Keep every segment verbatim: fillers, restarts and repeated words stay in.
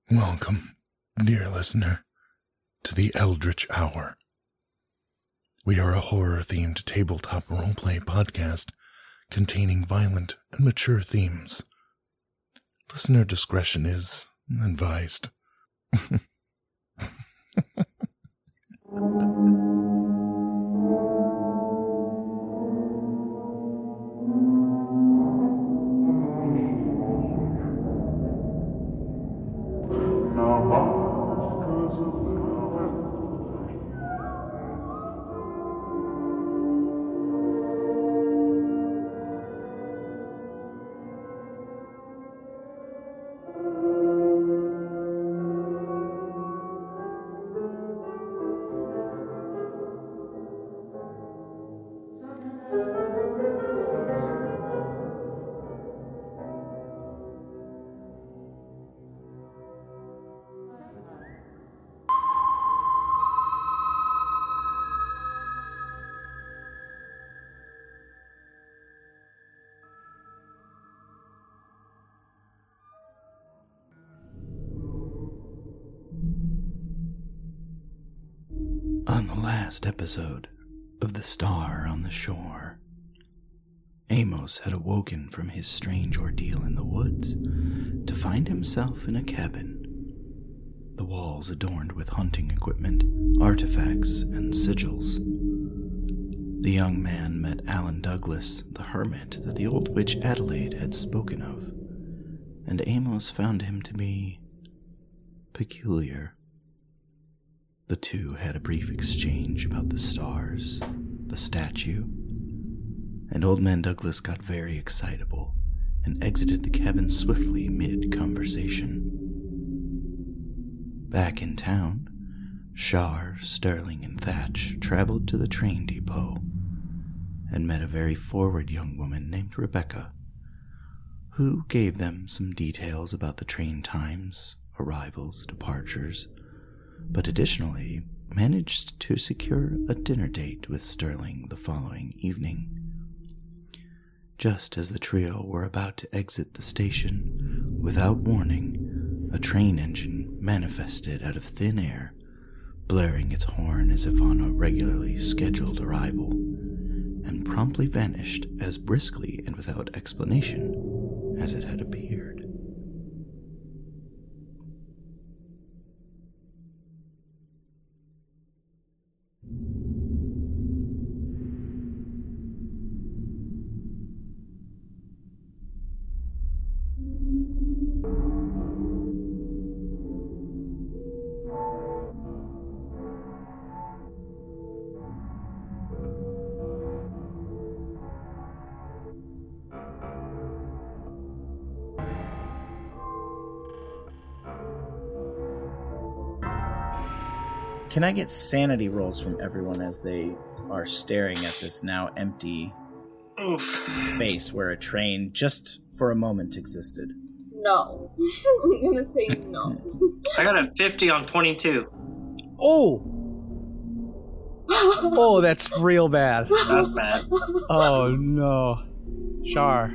Welcome, dear listener, to the Eldritch Hour. We are a horror-themed tabletop roleplay podcast containing violent and mature themes. Listener discretion is advised. On the last episode of The Star on the Shore, Amos had awoken from his strange ordeal in the woods to find himself in a cabin, the walls adorned with hunting equipment, artifacts, and sigils. The young man met Alan Douglas, the hermit that the old witch Adelaide had spoken of, and Amos found him to be peculiar. The two had a brief exchange about the stars, the statue, and Old Man Douglas got very excitable and exited the cabin swiftly mid-conversation. Back in town, Shar, Sterling, and Thatch traveled to the train depot and met a very forward young woman named Rebecca, who gave them some details about the train times, arrivals, departures, but additionally managed to secure a dinner date with Sterling the following evening. Just as the trio were about to exit the station, without warning, a train engine manifested out of thin air, blaring its horn as if on a regularly scheduled arrival, and promptly vanished as briskly and without explanation as it had appeared. Can I get sanity rolls from everyone as they are staring at this now empty Oof. space where a train just for a moment existed? No. I'm gonna say no. I got a fifty on twenty-two. Oh! Oh, that's real bad. That's bad. Oh, no. Shar.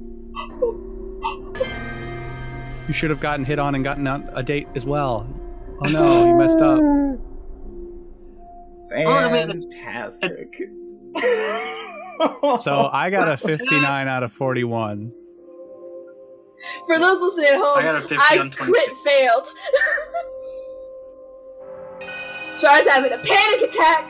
You should have gotten hit on and gotten on a date as well. Oh, no, you messed up. Fantastic. So I got a fifty-nine out of forty-one. For those listening at home, I got a fifty I on twenty-two. crit failed. Char's having a panic attack.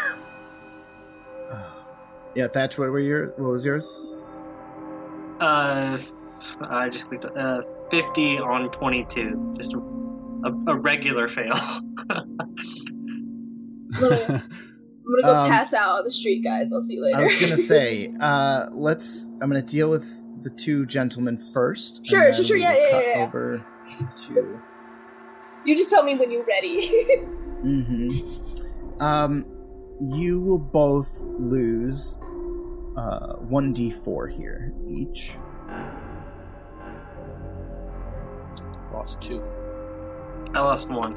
Yeah, Thatch, what were your? What was yours? Uh, I just clicked uh fifty on twenty-two. Just a a, a regular fail. I'm gonna, I'm gonna go Um, pass out on the street, guys. I'll see you later. I was gonna say, uh, let's. I'm gonna deal with the two gentlemen first. Sure, and sure, then sure, we yeah, will yeah, cut yeah, yeah. Over to. You just tell me when you're ready. Mm-hmm. Um, you will both lose uh one d four here each. Lost two. I lost one.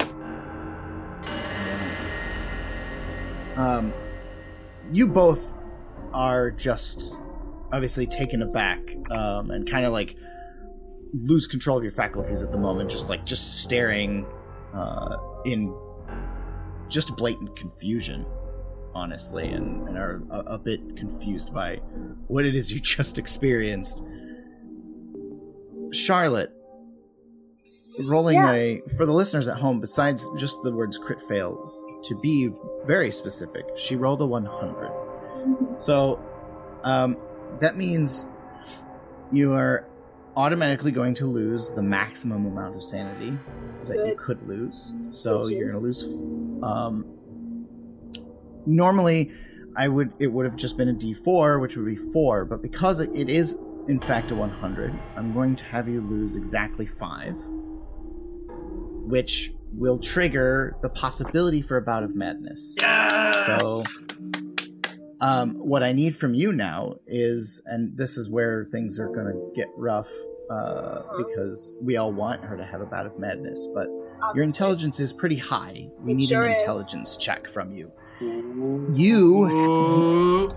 Um, you both are just obviously taken aback, um, and kind of like lose control of your faculties at the moment, just like just staring uh, in just blatant confusion, honestly, and, and are a, a bit confused by what it is you just experienced. Charlotte, rolling Yeah. a, for the listeners at home, besides just the words crit fail, to be very specific, she rolled a one hundred. So um, that means you are automatically going to lose the maximum amount of sanity that you Good. could lose. So Which you're going to is? lose. Um, normally, I would it would have just been a D four, which would be four, but because it, it is in fact a one hundred, I'm going to have you lose exactly five, which will trigger the possibility for a bout of madness. Yes. So, um, what I need from you now is, and this is where things are going to get rough, uh, because we all want her to have a bout of madness, but your intelligence is pretty high. We It need sure an is. intelligence check from you. You, Ooh.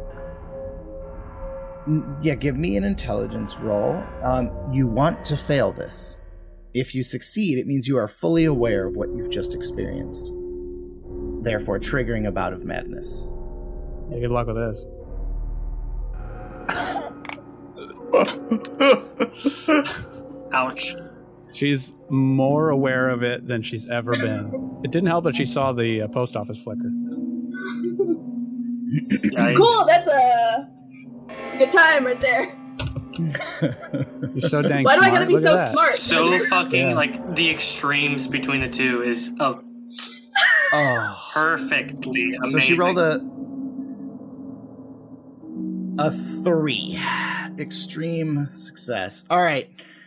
n- yeah, give me an intelligence roll. Um, you want to fail this. If you succeed, it means you are fully aware of what you've just experienced, therefore triggering a bout of madness. Yeah, good luck with this. Ouch. She's more aware of it than she's ever been. It didn't help that she saw the uh, post office flicker. Yikes. Cool, that's a, that's a good time right there. You're so dang Why do I smart. gotta be Look so at that. smart? So fucking, Yeah. like, the extremes between the two is oh, Oh. perfectly amazing. So she rolled a a three. Extreme success. All right.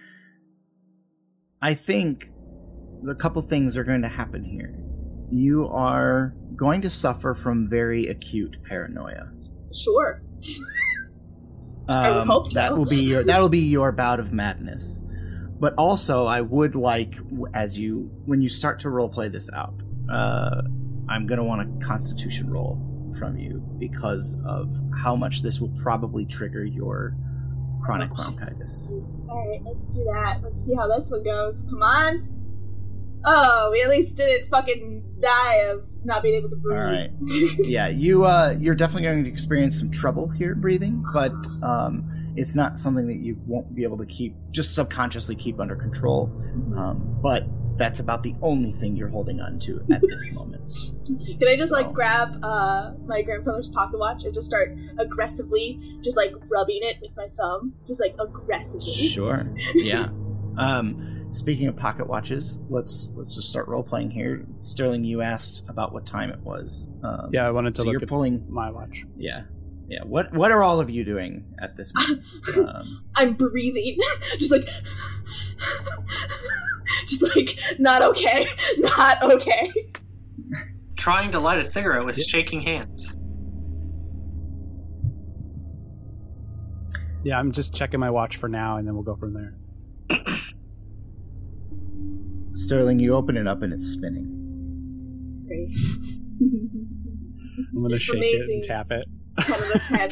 I think a couple things are going to happen here. You are going to suffer from very acute paranoia. Sure. I would Um, hope so. That will be your that will be your bout of madness. But also, I would like, as you when you start to roleplay this out, uh, I'm going to want a Constitution roll from you because of how much this will probably trigger your chronic bronchitis. Alright, let's do that. Let's see how this one goes. Come on. Oh, we at least didn't fucking die of not being able to breathe. All right. Yeah, you uh, you're definitely going to experience some trouble here breathing, but um, it's not something that you won't be able to keep just subconsciously keep under control. Um, but that's about the only thing you're holding on to at this moment. Can I just So- like grab uh, my grandfather's pocket watch and just start aggressively just like rubbing it with my thumb? Just like aggressively. Sure. Yeah. Um, speaking of pocket watches, let's let's just start role playing here. Sterling, you asked about what time it was. Um, Yeah, I wanted to so look you're at pulling. my watch. Yeah. Yeah. What What are all of you doing at this moment? um, I'm breathing. just like just like not okay. Not okay. Trying to light a cigarette with Yeah. shaking hands. Yeah, I'm just checking my watch for now, and then we'll go from there. Sterling, you open it up and it's spinning. Great. I'm gonna shake it Amazing. and tap it. Kind of a head.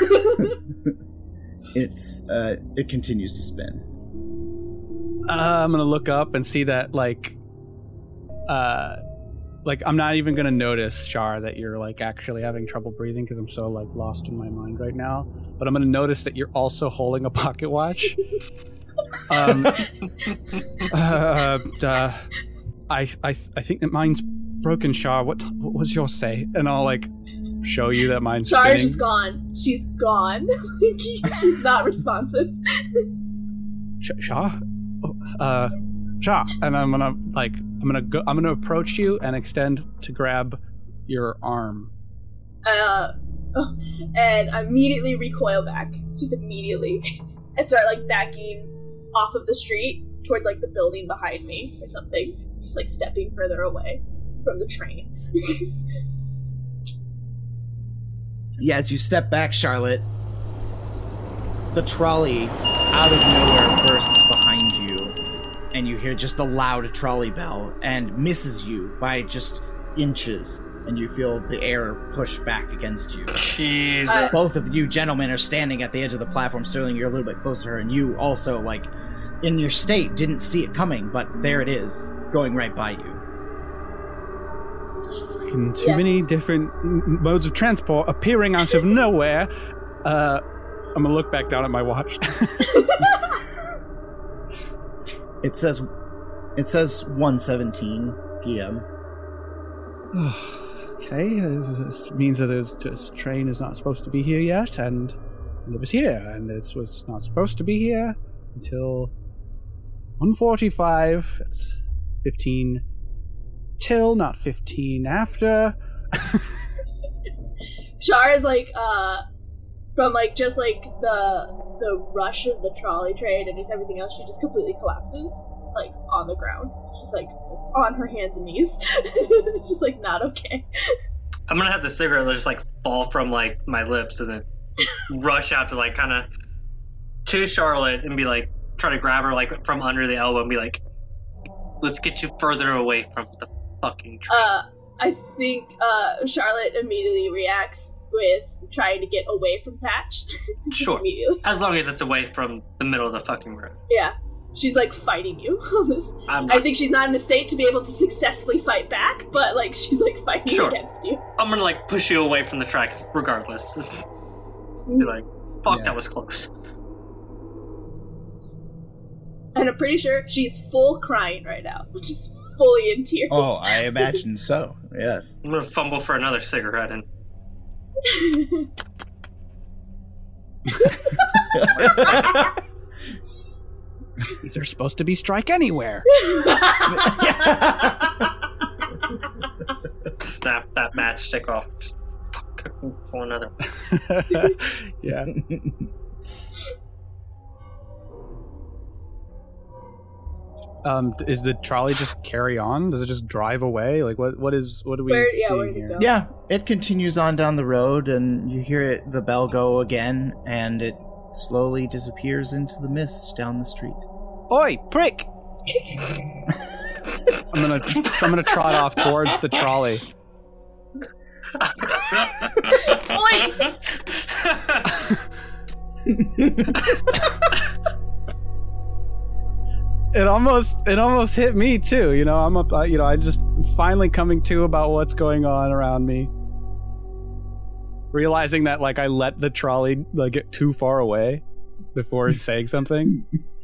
It's uh, it continues to spin. Uh, I'm gonna look up and see that, like, uh, like I'm not even gonna notice, Shar, that you're like actually having trouble breathing because I'm so like lost in my mind right now. But I'm gonna notice that you're also holding a pocket watch. um, uh, uh, I I I think that mine's broken, Shar. What what was your say? And I'll like show you that mine's Shar, spinning. she's gone. She's gone. She's not responsive. Sh- Shah, Oh, uh, Shah, and I'm gonna like I'm gonna go. I'm gonna approach you and extend to grab your arm. Uh, oh, and I immediately recoil back, just immediately, and start like backing off of the street towards like the building behind me or something, just like stepping further away from the train. Yeah, as you step back, Charlotte, the trolley out of nowhere bursts behind you, and you hear just the loud trolley bell and misses you by just inches, and you feel the air push back against you. Jesus. Uh, Both of you gentlemen are standing at the edge of the platform. Sterling, you're a little bit closer to her, and you also, like, in your state, didn't see it coming, but there it is, going right by you. Fucking too Yeah. many different m- modes of transport appearing out of nowhere. Uh, I'm gonna look back down at my watch. It says, it says one seventeen p.m. Okay, this, this means that this, this train is not supposed to be here yet, and, and it was here, and it was not supposed to be here until one forty-five. That's fifteen till, not fifteen after. Shar is like, uh, from like just like the the rush of the trolley train and just everything else, she just completely collapses, like on the ground. She's like on her hands and knees. Just like not okay. I'm gonna have the cigarette just like fall from like my lips and then rush out to like kind of to Charlotte and be like, try to grab her like from under the elbow and be like, let's get you further away from the fucking train. Uh, I think uh, Charlotte immediately reacts with trying to get away from Patch. Just Sure. Immediately. As long as it's away from the middle of the fucking road. Yeah. She's like fighting you on this. I'm not, I think she's not in a state to be able to successfully fight back, but like she's like fighting Sure. against you. I'm gonna like push you away from the tracks regardless. Be like, fuck, Yeah. that was close. And I'm pretty sure she's full crying right now, which is fully in tears. Oh, I imagine so. Yes. I'm gonna fumble for another cigarette and These are supposed to be strike anywhere. snap that matchstick off. Fuck, pull another. Yeah. Um, is the trolley just carry on? Does it just drive away? Like, what? What is? What are we Where- yeah, seeing where'd it here? go? Yeah, it continues on down the road, and you hear it, the bell go again, and it slowly disappears into the mist down the street. Oi, prick! I'm gonna, I'm gonna trot off towards the trolley. It almost, it almost hit me too. You know, I'm up. uh, You know, I just finally coming to about what's going on around me. Realizing that, like, I let the trolley like get too far away before saying something.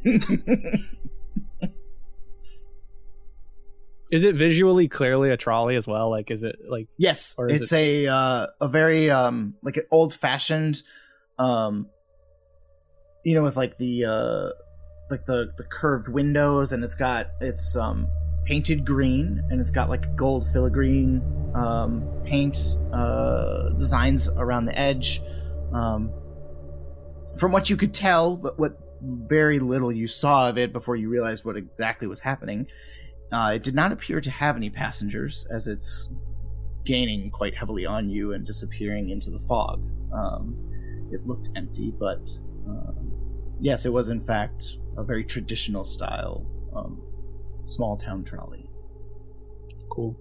Is it visually clearly a trolley as well? Like, is it like? Yes, Or is it's a uh, a very um like an old fashioned, um, you know, with like the uh like the the curved windows, and it's got it's um painted green, and it's got like gold filigree um paint uh designs around the edge. Um, from what you could tell, what very little you saw of it before you realized what exactly was happening. Uh, it did not appear to have any passengers, as it's gaining quite heavily on you and disappearing into the fog. Um, it looked empty, but um, yes, it was in fact a very traditional style um, small town trolley. Cool.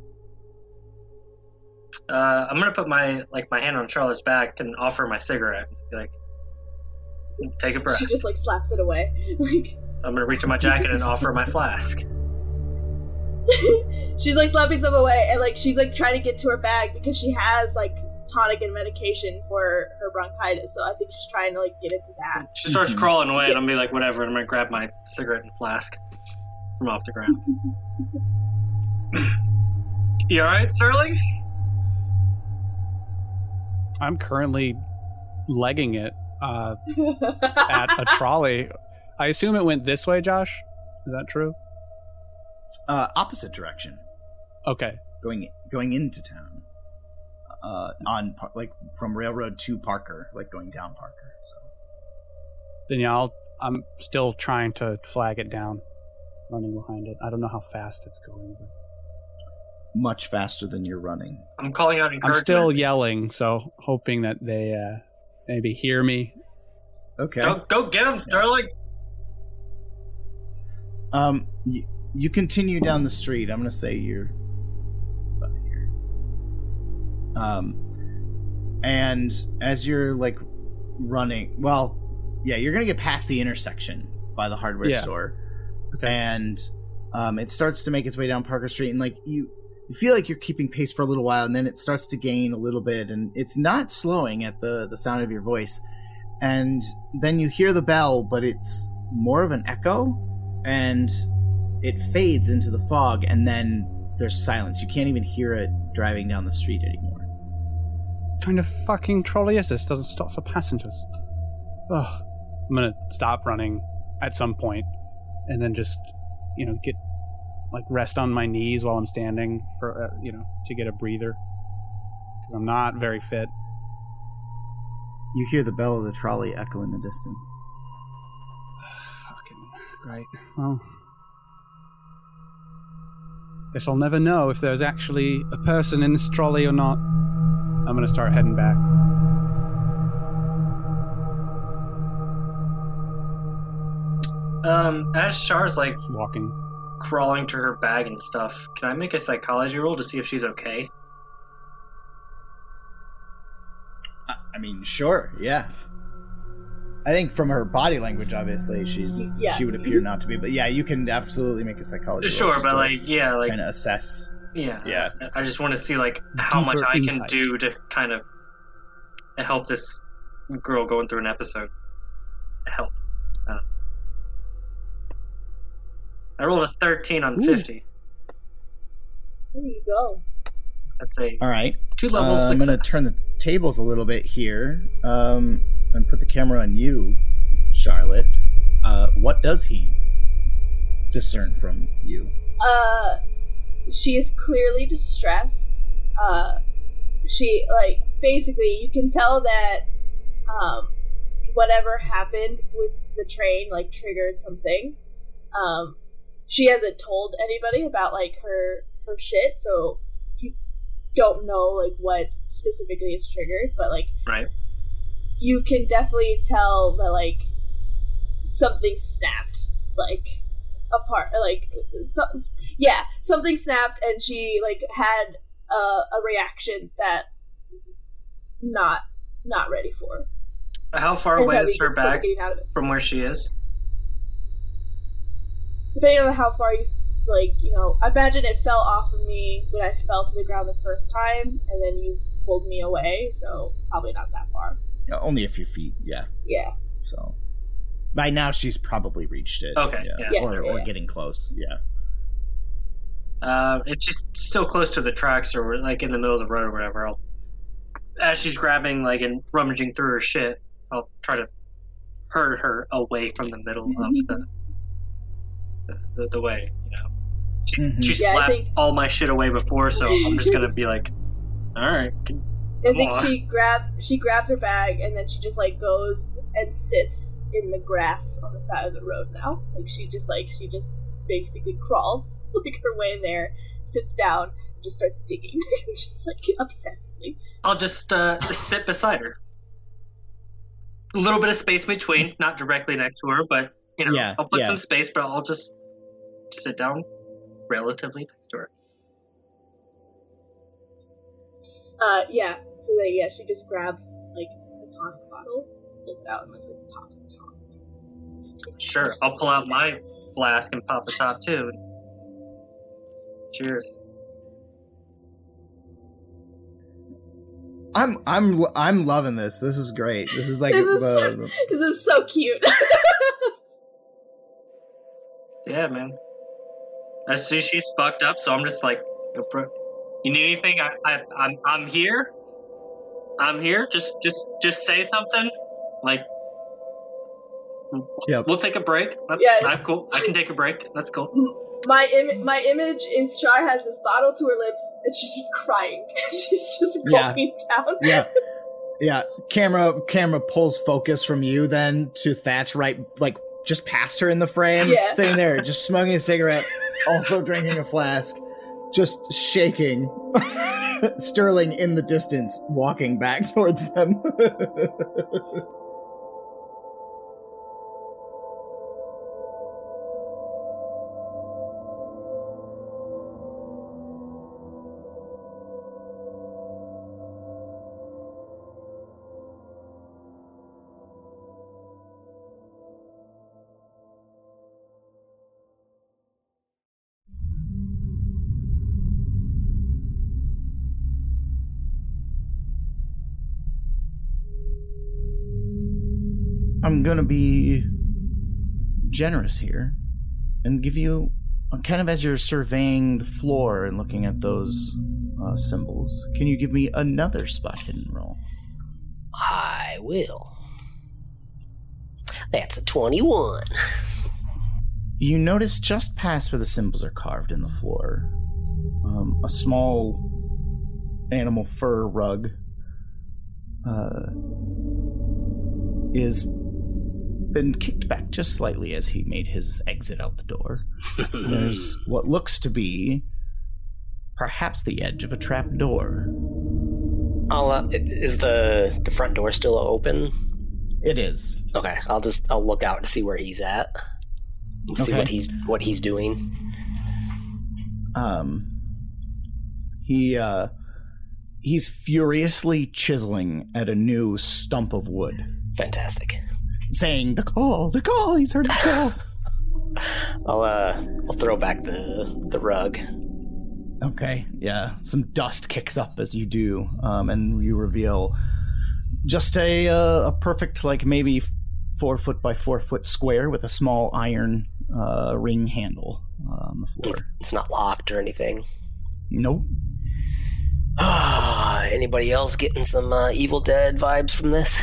Uh, I'm gonna put my like my hand on Charlotte's back and offer my cigarette. Be like, take a breath. She just like slaps it away. Like I'm gonna reach in my jacket and offer my flask. she's like slapping some away, and like she's like trying to get to her bag because she has like tonic and medication for her bronchitis. So I think she's trying to like get into that. She starts Mhm. crawling away, and I'm be like, whatever. And I'm gonna grab my cigarette and flask from off the ground. You all right, Sterling? I'm currently legging it uh, at a trolley. I assume it went this way, Josh. Is that true? Uh, opposite direction, Okay. going going into town. Uh, on Par- like from Railroad to Parker, like going down Parker. So Then yeah, I'll, I'm still trying to flag it down, running behind it. I don't know how fast it's going, but much faster than you're running. I'm calling out I'm encouragement. still yelling, so hoping that they uh, maybe hear me. Okay. Go, go get him, Sterling. Um, you, you continue down the street. I'm gonna say you're about here. Um, and as you're like running, well, yeah, you're gonna get past the intersection by the hardware Yeah. store. Okay. And um, it starts to make its way down Parker Street, and like you, you feel like you're keeping pace for a little while, and then it starts to gain a little bit, and it's not slowing at the the sound of your voice. And then you hear the bell, but it's more of an echo, and it fades into the fog, and then there's silence. You can't even hear it driving down the street anymore. What kind of fucking trolley is this? Doesn't stop for passengers. Ugh. I'm gonna stop running at some point, and then just, you know, get like rest on my knees while I'm standing for, uh, you know, to get a breather, because I'm not very fit. You hear the bell of the trolley echo in the distance. Fucking great. Well, guess I'll never know if there's actually a person in this trolley or not. I'm gonna start heading back. Um, as Char's like Just walking. crawling to her bag and stuff, can I make a psychology roll to see if she's okay? I mean, sure, yeah. I think from her body language, obviously, she's Yeah. she would appear not to be, but yeah, you can absolutely make a psychology roll Sure, just but to like, yeah, like, kind of assess. yeah, Yeah. I just want to see like how much Deeper I can insight. do to kind of help this girl going through an episode. Help. Uh, I rolled a thirteen on Ooh. fifty. There you go. That's a All right, two levels. uh, I'm going to turn the tables a little bit here um, and put the camera on you, Charlotte. Uh, what does he discern from you? Uh, she is clearly distressed. Uh, she, like, basically, you can tell that, um, whatever happened with the train, like, triggered something. Um, she hasn't told anybody about, like, her, her shit, so you don't know, like, what specifically is triggered, but, like, Right. you can definitely tell that, like, something snapped, like, apart, like, so, yeah, something snapped, and she, like, had a, a reaction that not not ready for. How far And away so is we her just bag getting out of it. from where she is? Depending on how far you, like, you know, I imagine it fell off of me when I fell to the ground the first time, and then you pulled me away, so probably not that far. Yeah, only a few feet, yeah. Yeah. So by now she's probably reached it. Okay, yeah, yeah. or, Yeah, or yeah. getting close. Yeah. Uh, it's just still close to the tracks or like in the middle of the road or whatever. I'll, as she's grabbing like and rummaging through her shit, I'll try to herd her away from the middle of the the, the, the way. You know, she Mhm. she Yeah, I slapped think- all my shit away before, so I'm just gonna be like, all right, can- I think Aw. she grabs she grabs her bag and then she just like goes and sits in the grass on the side of the road now. Like she just like she just basically crawls like her way there, sits down, and just starts digging, just like obsessively. I'll just uh, sit beside her. A little bit of space between, not directly next to her, but you know, Yeah, I'll put yeah. some space, but I'll just sit down relatively next to her. Uh, yeah. So that yeah, she just grabs like a tonic bottle, pulls it out, and like pops the top. Just takes- Sure, just I'll pull out takes my flask and pop the top too. Cheers. I'm I'm I'm loving this. This is great. This is like This is the, so- the- This is so cute. Yeah, man. I see she's fucked up, so I'm just like, "Yo, bro, you need anything? I, I, I'm, I'm here. I'm here. Just, just, just say something. Like, we'll, Yep. we'll take a break. That's Yeah. I'm cool. I can take a break. That's cool. my Im- my image is Char has this bottle to her lips and she's just crying. She's just Yeah. gulping down. yeah. Yeah. Camera camera pulls focus from you then to Thatch right like just past her in the frame. Yeah. Sitting there, just smoking a cigarette, also drinking a flask, just shaking. Sterling in the distance, walking back towards them. I'm gonna be generous here and give you, kind of as you're surveying the floor and looking at those uh, symbols, can you give me another spot hidden roll? I will. That's a twenty-one. You notice just past where the symbols are carved in the floor, um, a small animal fur rug uh, is been kicked back just slightly as he made his exit out the door. There's what looks to be perhaps the edge of a trap door. I'll, uh, is the the front door still open? It is. Okay, I'll just I'll look out and see where he's at. See Okay. what he's what he's doing. Um, he uh, he's furiously chiseling at a new stump of wood, Fantastic. saying, "The call, the call! He's heard the call." I'll uh I'll throw back the the rug. Okay, yeah. Some dust kicks up as you do, um, and you reveal just a uh, a perfect, like maybe four foot by four foot square with a small iron uh, ring handle uh, on the floor. It's not locked or anything. Nope. Ah, anybody else getting some uh, Evil Dead vibes from this?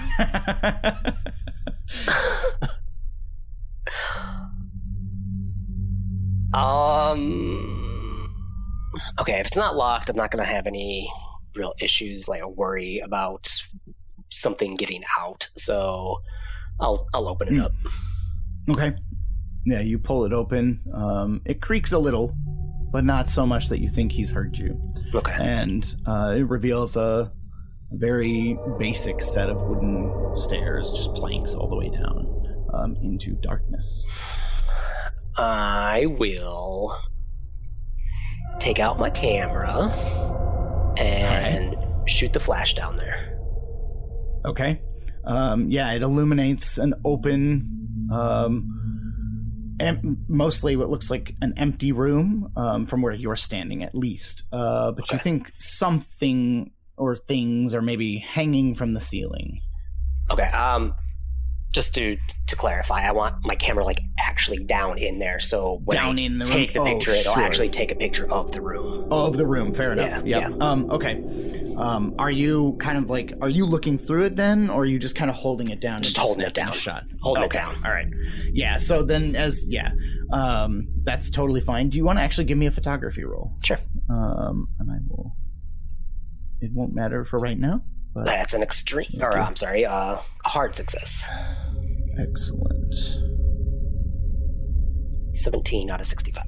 um. Okay, if it's not locked, I'm not gonna have any real issues, like a worry about something getting out. So, I'll I'll open it Mm. up. Okay. Yeah, you pull it open. Um, it creaks a little, but not so much that you think he's heard you. Okay. And uh, it reveals a very basic set of wooden stairs, just planks all the way down um, into darkness. I will take out my camera and shoot the flash down there. Okay. Um, yeah, it illuminates an open, um, em- mostly what looks like an empty room um, from where you're standing, at least. Uh, but you Okay. think something or things are maybe hanging from the ceiling. Okay, um, just to to clarify, I want my camera like actually down in there, so when Down I in the take room? the Oh, picture, it'll sure. actually take a picture of the room. Of the room, fair enough. Yeah, Yep. Um, okay. Um, are you kind of like, are you looking through it then, or are you just kind of holding it down? Just and holding it snapping a down. Shot? Holding it Okay, down. All right. Yeah. So then, as yeah, um, that's totally fine. Do you want to actually give me a photography roll? Sure. Um, and I will. It won't matter for right now. But That's an extreme, or Okay. I'm sorry, uh, a hard success. excellent. seventeen out of sixty-five.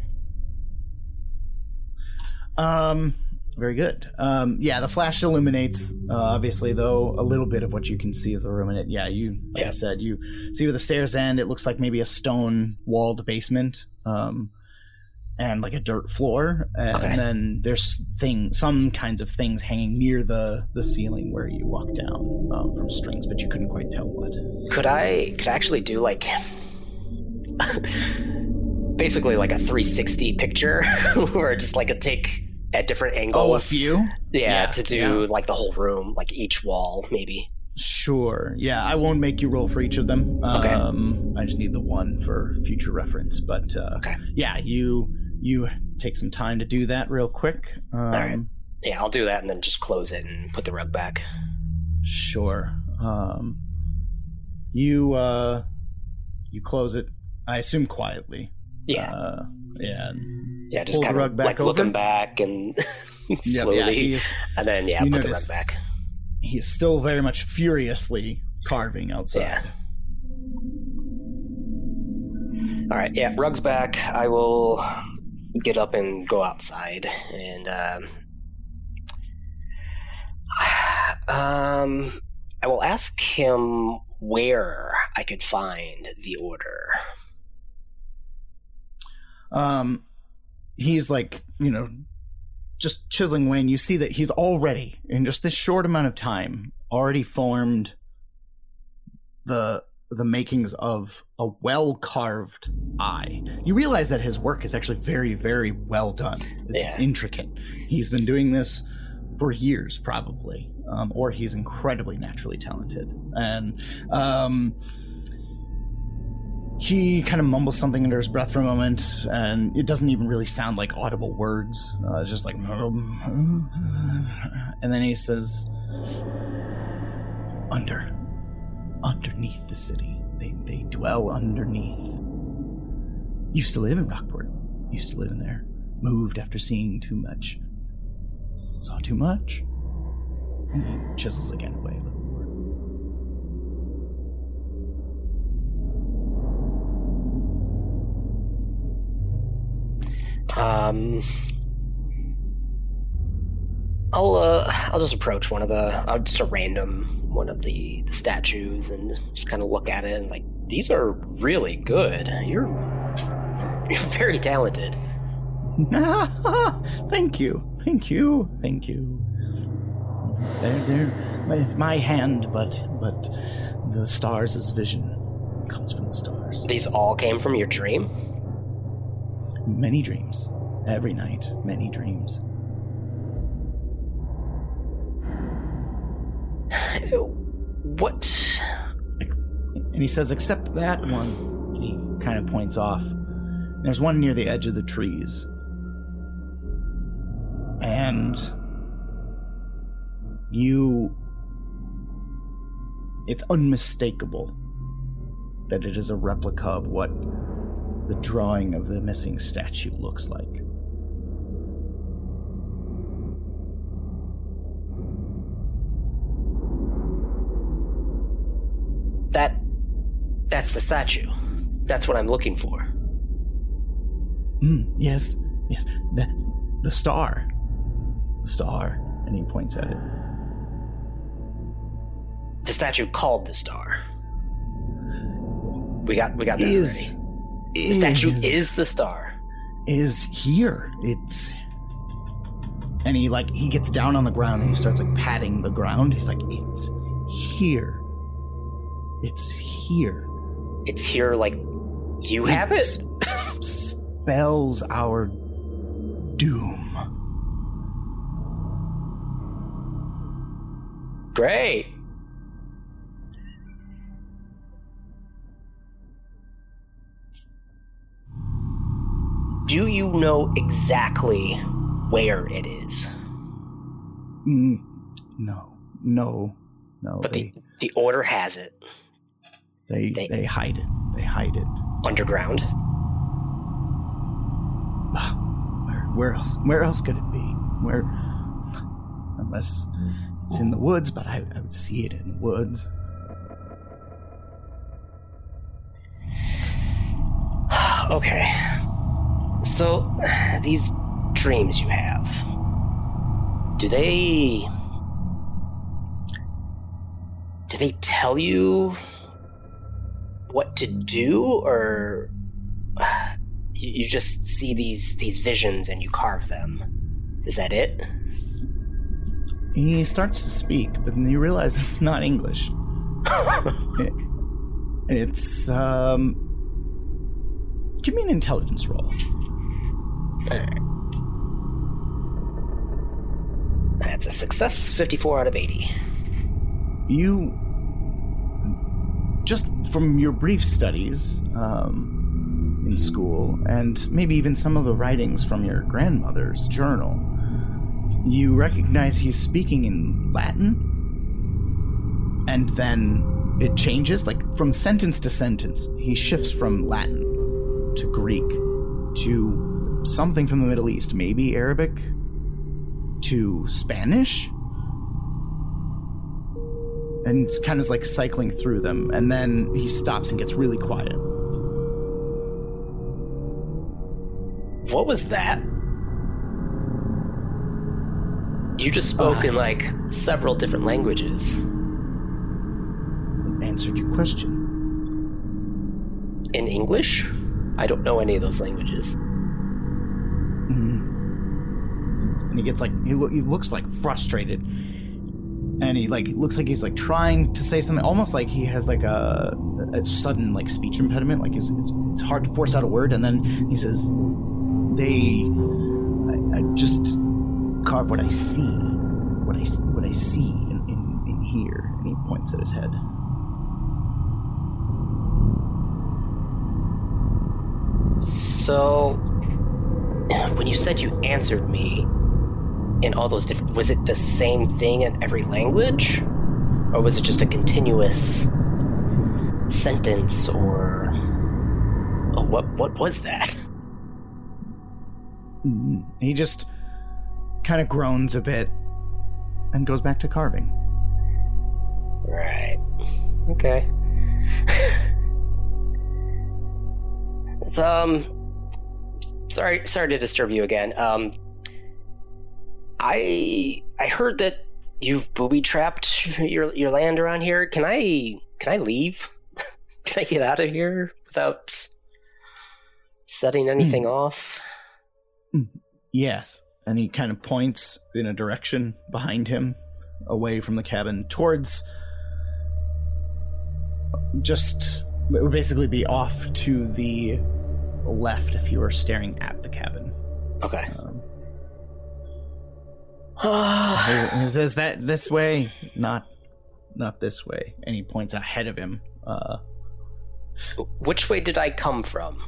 Um, very good. Um, yeah, the flash illuminates, uh, obviously, though, a little bit of what you can see of the room in it. Yeah, you, like I Yeah. said, you see where the stairs end. It looks like maybe a stone-walled basement, um, and like a dirt floor. And Okay. then there's thing, some kinds of things hanging near the, the ceiling where you walk down um, from strings, but you couldn't quite tell what. Could I could I actually do like basically like a three sixty picture, where just like a take at different angles? Oh, a few? Yeah, Yeah, to do yeah. like the whole room, like each wall, maybe. Sure. Yeah, I won't make you roll for each of them. Okay. Um, I just need the one for future reference. But uh, Okay. yeah, you you take some time to do that real quick. Um, All right. Yeah, I'll do that and then just close it and put the rug back. Sure. Um, you uh, you close it. I assume quietly. Yeah, Uh, yeah. yeah, just pull the kind rug of back like over. looking back and Yep, slowly, yeah, he's and then yeah, you put notice- the rug back. he's still very much furiously carving outside. Yeah. All right, yeah, rug's back. I will get up and go outside, and um, um, I will ask him where I could find the order. Um, he's like, you know, just chiseling away, and you see that he's already, in just this short amount of time, already formed the the makings of a well-carved eye. You realize that his work is actually very, very well done. It's Yeah. intricate. He's been doing this for years, probably. Um, or he's incredibly naturally talented. And um, he kind of mumbles something under his breath for a moment, and it doesn't even really sound like audible words. Uh, it's just like... And then he says, under, underneath the city. They, they dwell underneath. Used to live in Rockport. Used to live in there. Moved after seeing too much. Saw too much. And he chisels again away a little more. Um, I'll uh, I'll just approach one of the, uh, just a random one of the, the statues and just kind of look at it and like, these are really good. You're you're very talented. Thank you, thank you, thank you. There, there. It's my hand, but but the stars' vision comes from the stars. These all came from your dream? Many dreams. Every night, many dreams. What? And he says, except that one. And he kind of points off. There's one near the edge of the trees. And you... It's unmistakable that it is a replica of what the drawing of the missing statue looks like. That... That's the statue. That's what I'm looking for. Mm, yes, yes. The, the star. The star. And he points at it. The statue called the star. We got we got that is, already. The statue is, is the star. Is here. It's... And he, like, he gets down on the ground and he starts, like, patting the ground. He's like, it's here. It's here. It's here like you it have it? Sp- spells our doom. Great. Do you know exactly where it is? Mm, no, no, no. But they, the, the Order has it. They, they they hide it. They hide it. Underground? Where, where else? Where else could it be? Where? Unless it's in the woods, but I, I would see it in the woods. Okay. So, these dreams you have, do they... Do they tell you what to do, or you, you just see these, these visions and you carve them? Is that it? He starts to speak, but then you realize it's not English. it, it's, um... Give me an intelligence roll. That's a success, fifty-four out of eighty. You, just from your brief studies um, in school, and maybe even some of the writings from your grandmother's journal, you recognize he's speaking in Latin, and then it changes, like from sentence to sentence. He shifts from Latin to Greek to something from the Middle East, maybe Arabic, to Spanish. And it's kind of like cycling through them, and then he stops and gets really quiet. What was that? You just spoke uh, in like several different languages. Answered your question. In English? I don't know any of those languages. Mm-hmm. And he gets like, he, lo- he looks like frustrated. And he like looks like he's like trying to say something, almost like he has like a, a sudden like speech impediment. Like it's, it's it's hard to force out a word. And then he says, "They, I, I just carve what I see." what I what I see in, in, in here. And he points at his head. So, when you said you answered me in all those different, was it the same thing in every language, or was it just a continuous sentence, or oh, what? What was that? He just kind of groans a bit and goes back to carving. Right. Okay. so, um, sorry, sorry to disturb you again. Um, I I heard that you've booby trapped your your land around here. Can I can I leave? Can I get out of here without setting anything mm. off? Yes. And he kind of points in a direction behind him, away from the cabin, towards just, it would basically be off to the left if you were staring at the cabin. Okay. Um, he says that this way, not not this way. And he points ahead of him. Uh, Which way did I come from?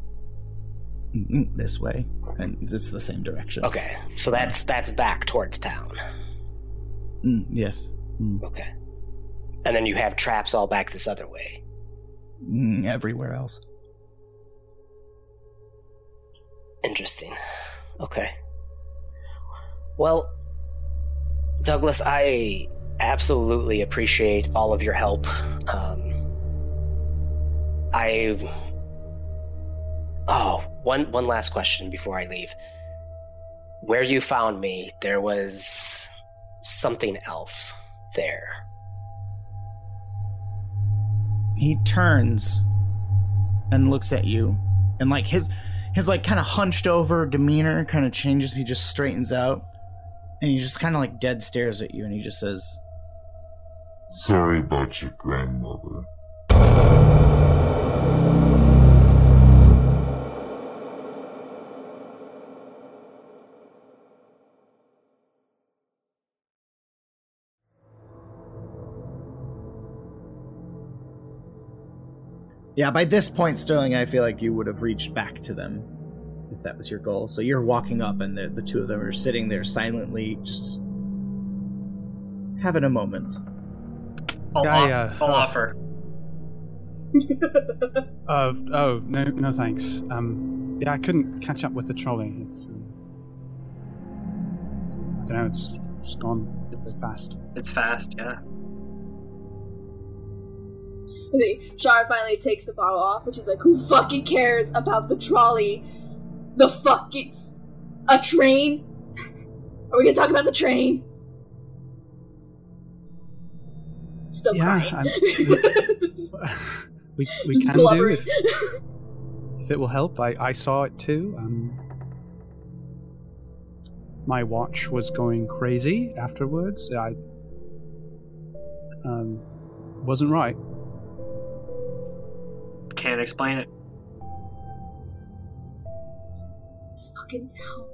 This way. And it's the same direction. Okay, so that's that's back towards town. Mm, yes. Mm. Okay. And then you have traps all back this other way. Mm, everywhere else. Interesting. Okay. Well, Douglas, I absolutely appreciate all of your help. Um, I... Oh, one, one last question before I leave. Where you found me, there was something else there. He turns and looks at you, and like his his like kind of hunched over demeanor kind of changes. He just straightens out, and he just kind of like dead stares at you, and he just says, "Sorry about your grandmother." Yeah, by this point, Sterling, I feel like you would have reached back to them, if that was your goal. So you're walking up, and the, the two of them are sitting there silently, just having a moment. I'll, I, off, uh, I'll uh, offer. Uh, oh, no, no thanks. Um, yeah, I couldn't catch up with the trolley. It's, um, I don't know, it's just gone a bit fast. It's fast, yeah. Shar finally takes the bottle off, and she's like, who fucking cares about the trolley? The fucking... A train? Are we gonna talk about the train? Still yeah, crying. we we Just can blubbering. do if, if it will help. I, I saw it too. Um, my watch was going crazy afterwards. I um, wasn't right. Can't explain it. This fucking town.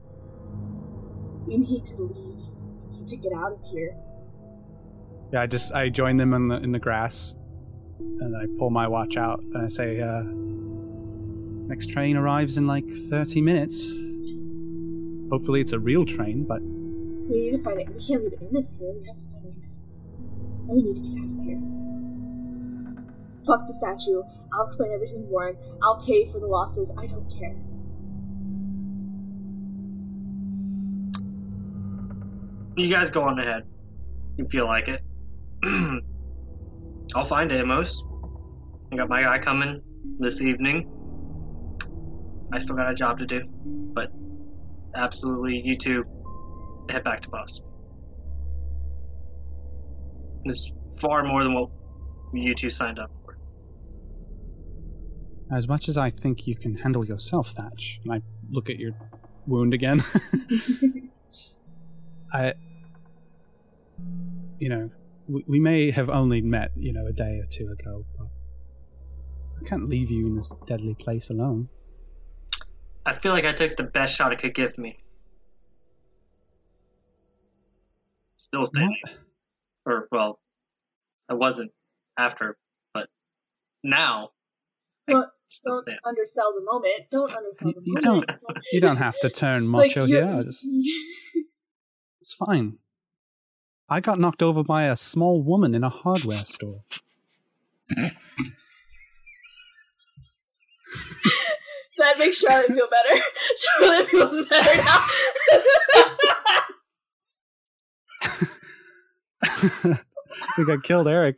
We need to leave. We need to get out of here. Yeah, I just I join them in the in the grass, and I pull my watch out and I say, uh, "Next train arrives in like thirty minutes. Hopefully, it's a real train, but we need to find it. We can't leave Amos here. We have to find Amos. And we need to get out of here. Fuck the statue. I'll explain everything to Warren. I'll pay for the losses. I don't care." You guys go on ahead. You feel like it. I'll find Amos. I got my guy coming this evening. I still got a job to do, but absolutely, you two head back to Boss. It's far more than what you two signed up for. as much as I think you can handle yourself, Thatch, and I look at your wound again, I, you know, we, we may have only met, you know, a day or two ago, but I can't leave you in this deadly place alone. I feel like I took the best shot it could give me. still standing. Or, well, I wasn't after, but now I Don't, still don't stand. undersell the moment. Don't undersell You, the you moment. don't. You don't have to turn Like, macho you're- here. It's, it's fine. I got knocked over by a small woman in a hardware store. That makes Charlotte feel better. Charlotte feels better now. I think I killed Eric.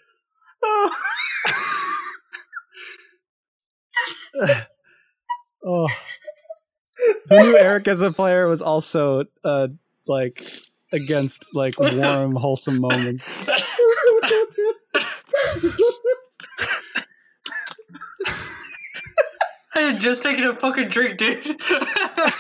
Oh. Who knew Eric as a player was also uh like against like warm, wholesome moments. I had just taken a fucking drink, dude. I,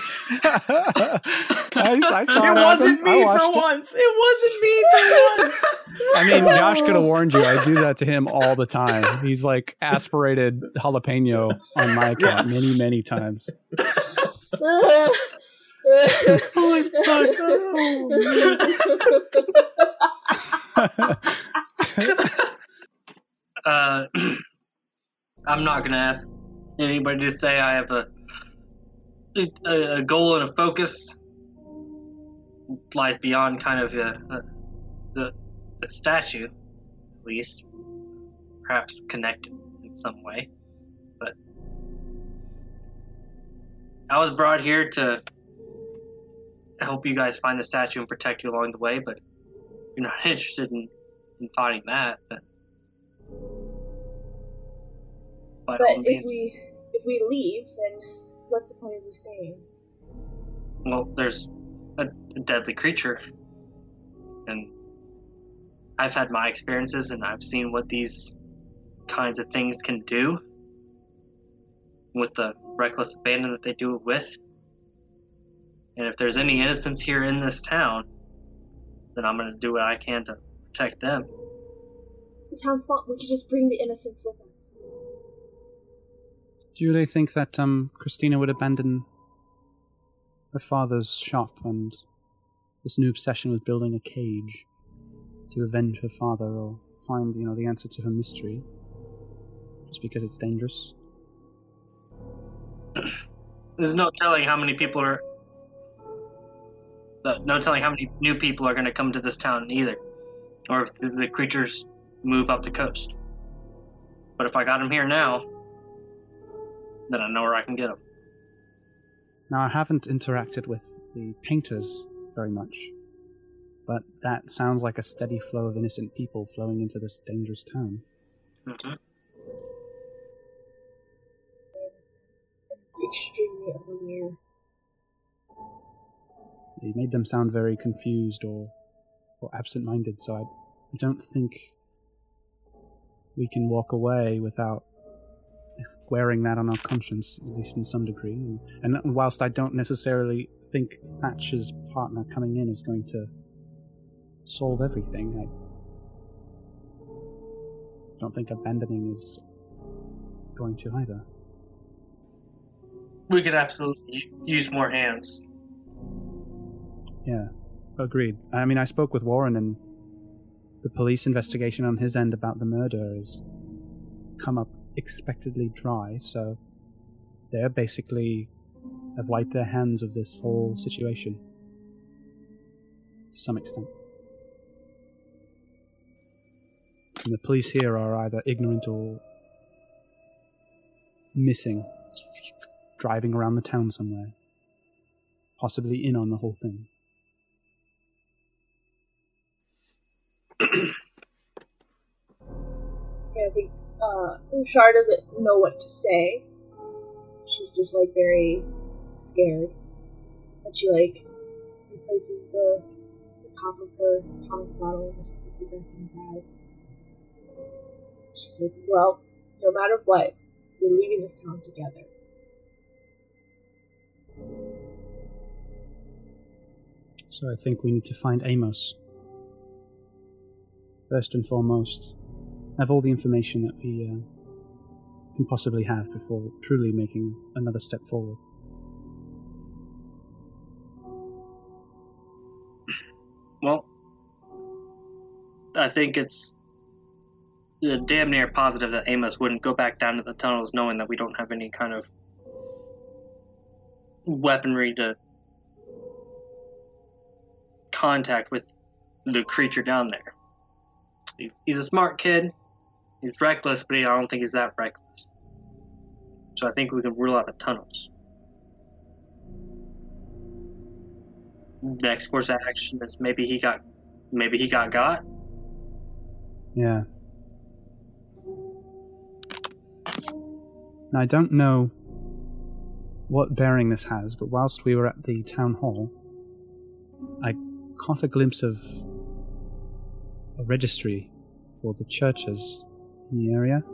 I saw It it wasn't happen. I me watched for it. once. It wasn't me for once. I mean, Josh could have warned you. I do that to him all the time. He's like aspirated jalapeno on my account many, many times. Holy fuck. uh, I'm not gonna ask anybody to say I have a a, a goal and a focus lies beyond kind of uh, the the statue, at least, perhaps connected in some way. But I was brought here to help you guys find the statue and protect you along the way. But if you're not interested in, in finding that, then by But all if means. we if we leave, then what's the point of you staying? Well, there's a, a deadly creature, and I've had my experiences, and I've seen what these kinds of things can do with the reckless abandon that they do it with. And if there's any innocents here in this town, then I'm going to do what I can to protect them. The town's small. We could just bring the innocents with us. Do you really think that um Christina would abandon her father's shop and this new obsession with building a cage to avenge her father or find, you know, the answer to her mystery just because it's dangerous? There's no telling how many people are... uh, No telling how many new people are going to come to this town either. Or if the, the creatures move up the coast. But if I got them here now, then I know where I can get them. Now, I haven't interacted with the painters very much, but that sounds like a steady flow of innocent people flowing into this dangerous town. Mm-hmm. Extremely unaware. You made them sound very confused or, or absent-minded, so I, I don't think we can walk away without wearing that on our conscience, at least in some degree. And, and whilst I don't necessarily think Thatcher's partner coming in is going to solve everything, I don't think abandoning is going to either. We could absolutely use more hands. Yeah, agreed. I mean, I spoke with Warren, and the police investigation on his end about the murder has come up expectedly dry, so they're basically have wiped their hands of this whole situation to some extent. And the police here are either ignorant or missing, driving around the town somewhere, possibly in on the whole thing. Yeah, I think uh, Char doesn't know what to say. She's just like very scared. But she like replaces the, the top of her tonic bottle and just puts it back in her bag. She's like, well, no matter what, we're leaving this town together. So I think we need to find Amos. First and foremost, have all the information that we uh, can possibly have before truly making another step forward. Well, I think it's uh, damn near positive that Amos wouldn't go back down to the tunnels knowing that we don't have any kind of weaponry to contact with the creature down there. He's, he's a smart kid. He's reckless, but I don't think he's that reckless. So I think we can rule out the tunnels. Next course of action is maybe he got, maybe he got got. Yeah. Now, I don't know what bearing this has, but whilst we were at the town hall, I caught a glimpse of a registry for the churches in the area.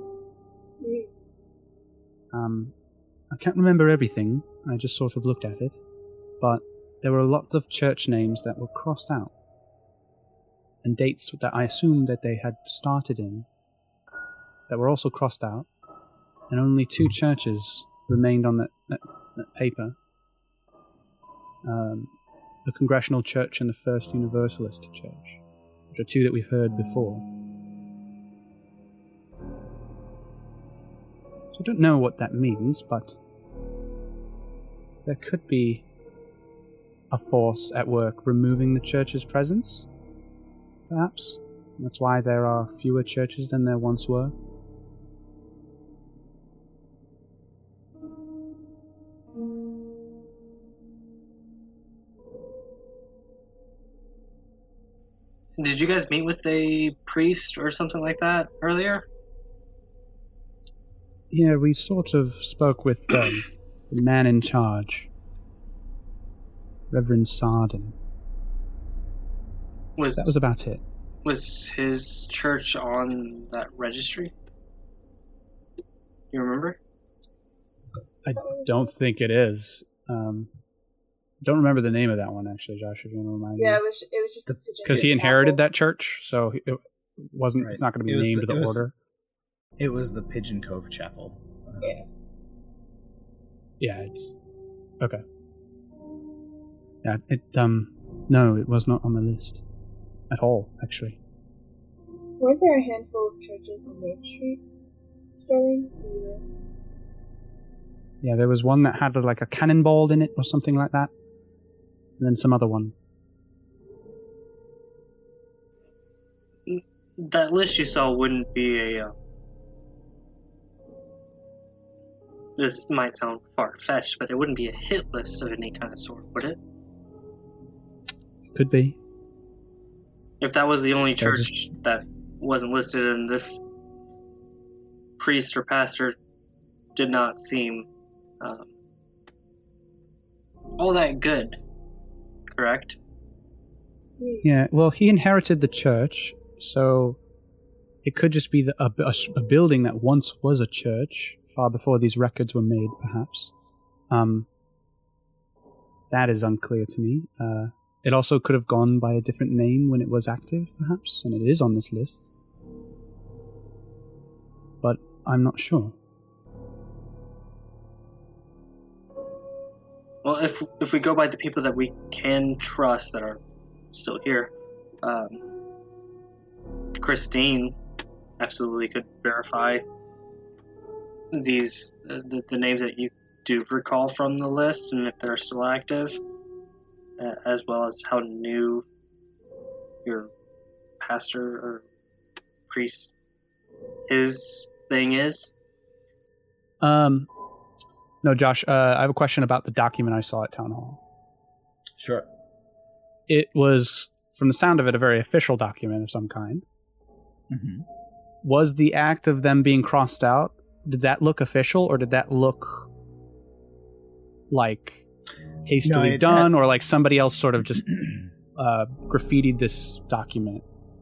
Um, I can't remember everything, I just sort of looked at it, but there were a lot of church names that were crossed out, and dates that I assumed that they had started in that were also crossed out, and only two churches remained on that, that, that paper. Um, the Congregational Church and the First Universalist Church, which are two that we've heard before. So I don't know what that means, but there could be a force at work removing the church's presence, perhaps. That's why there are fewer churches than there once were. Did you guys meet with a priest or something like that earlier? Yeah, we sort of spoke with um, the man in charge, Reverend Sarden. Was that was about it. Was his church on that registry? You remember? I don't think it is. Um, don't remember the name of that one, actually, Josh, if you want to remind Yeah, me. it was it was just the pigeon. Because he inherited that church, so it wasn't. Right. It's not going to It be was named the- the, it was- order. It was the Pigeon Cove Chapel. Uh, Yeah. Yeah, it's okay. Yeah, it um no, it was not on the list at all, actually. Weren't there a handful of churches on Main Street, Sterling? Yeah. Yeah, there was one that had like a cannonball in it or something like that, and then some other one. That list you saw wouldn't be a. Uh, this might sound far-fetched, but it wouldn't be a hit list of any kind of sort, would it? Could be. If that was the only They're church just- that wasn't listed in this priest or pastor did not seem um, all that good, correct? Yeah, well, he inherited the church, so it could just be the, a, a, a building that once was a church, far before these records were made, perhaps. Um, that is unclear to me. Uh, it also could have gone by a different name when it was active, perhaps, and it is on this list. But I'm not sure. Well, if if we go by the people that we can trust that are still here, um, Christine absolutely could verify these uh, the, the names that you do recall from the list, and if they're still active, uh, as well as how new your pastor or priest his thing is. Um, no, Josh, uh, I have a question about the document I saw at Town Hall. Sure. It was, from the sound of it, a very official document of some kind. Mm-hmm. Was the act of them being crossed out, did that look official, or did that look like hastily No, it- done, or like somebody else sort of just uh, graffitied this document?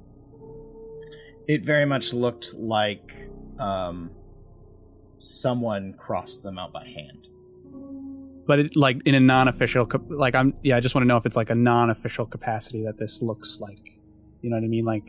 It very much looked like um, someone crossed them out by hand. But it, like in a non-official, cap- like I'm, yeah, I just want to know if it's like a non-official capacity that this looks like. You know what I mean? Like,